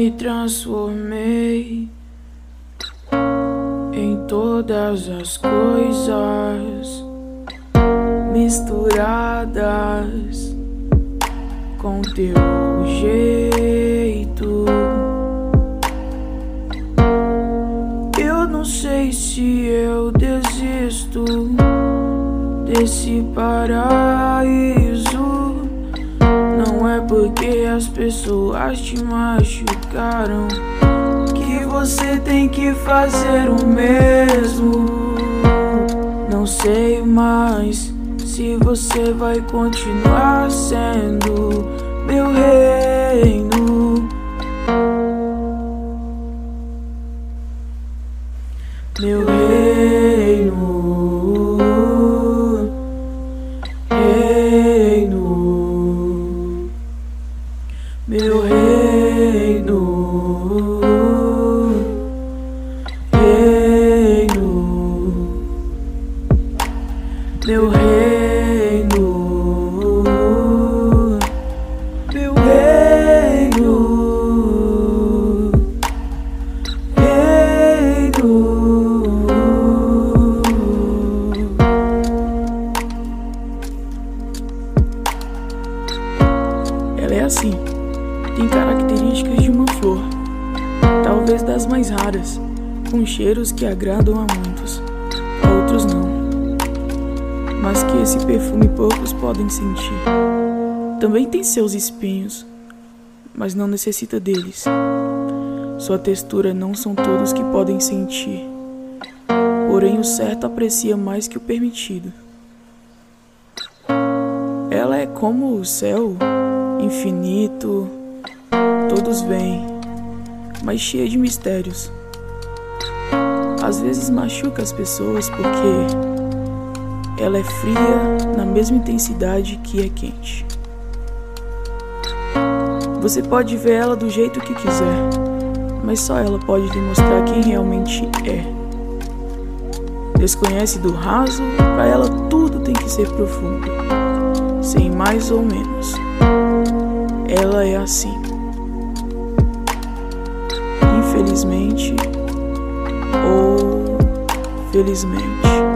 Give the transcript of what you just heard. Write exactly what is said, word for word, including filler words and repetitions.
me transformei em todas as coisas misturadas com teu jeito. Eu não sei se eu desisto desse paraíso. Não é porque as pessoas te machucaram que você tem que fazer o mesmo. Não sei mais se você vai continuar sendo meu reino, meu reino, reino, meu reino, reino, meu reino, meu reino, reino. Ela é assim, tem características de uma flor, talvez das mais raras, com cheiros que agradam a muitos, a outros não, mas que esse perfume poucos podem sentir. Também tem seus espinhos, mas não necessita deles. Sua textura não são todos que podem sentir, porém o certo aprecia mais que o permitido. Ela é como o céu, infinito, todos veem, mas cheia de mistérios. Às vezes machuca as pessoas porque ela é fria na mesma intensidade que é quente. Você pode ver ela do jeito que quiser, mas só ela pode lhe mostrar quem realmente é. Desconhece do raso, pra ela tudo tem que ser profundo, sem mais ou menos. Ela é assim. Infelizmente ou felizmente.